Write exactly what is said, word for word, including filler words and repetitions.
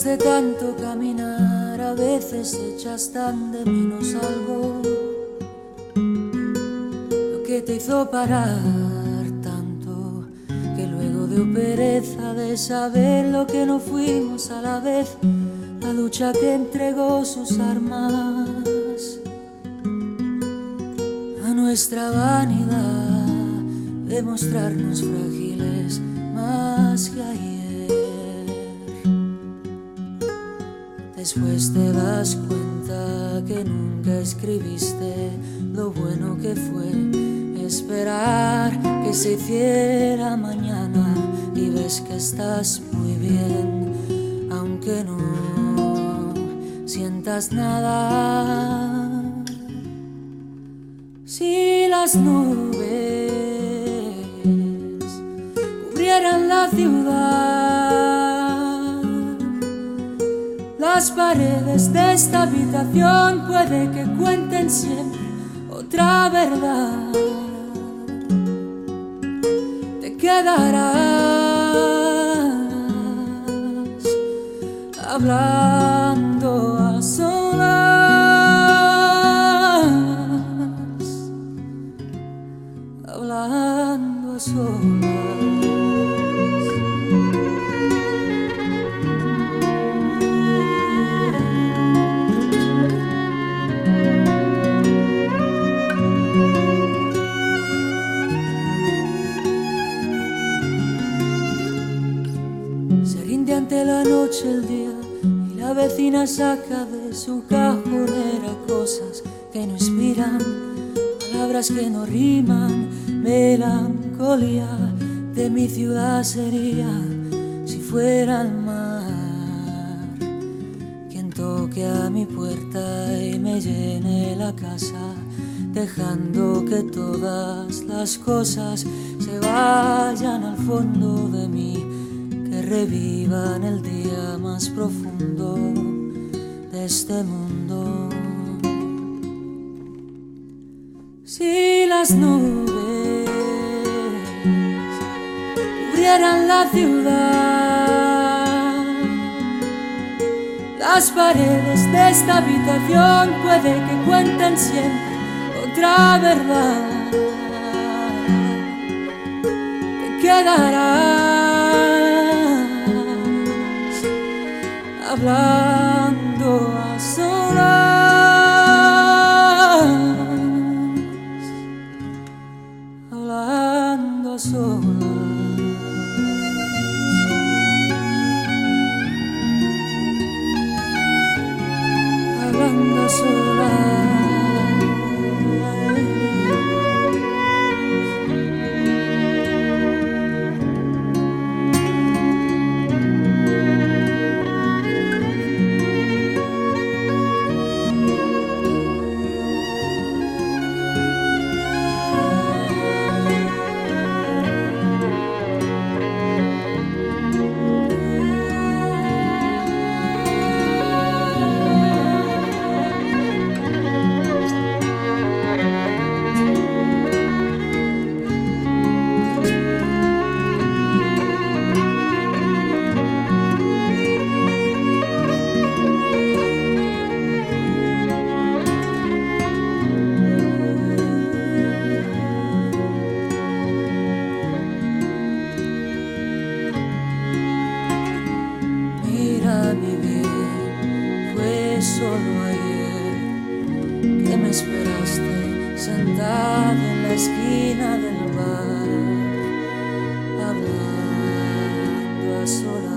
Después de tanto caminar, a veces echas tan de menos algo, lo que te hizo parar tanto, que luego dio pereza de saber lo que no fuimos a la vez, la lucha que entregó sus armas a nuestra vanidad de mostrarnos frágiles más que ayer. Después te das cuenta que nunca escribiste lo bueno que fue esperar que se hiciera mañana, y ves que estás muy bien, aunque no sientas nada. Si las nubes cubrieran la ciudad, las paredes de esta habitación puede que cuenten siempre otra verdad. Te quedarás hablando a solas, hablando a solas. Se rinde ante la noche el día y la vecina saca de su cajonera cosas que no inspiran, palabras que no riman. Melancolía de mi ciudad sería si fuera el mar quien toque a mi puerta y me llene la casa, dejando que todas las cosas se vayan al fondo de mí, que revivan el día más profundo de este mundo. Si las nubes cubrieran la ciudad, las paredes de esta habitación puede que cuenten siempre otra verdad. Te quedarás hablando a solas, hablando a solas. Hablando a solas. Mi bien, fue solo ayer que me esperaste sentado en la esquina del bar, hablando a solas.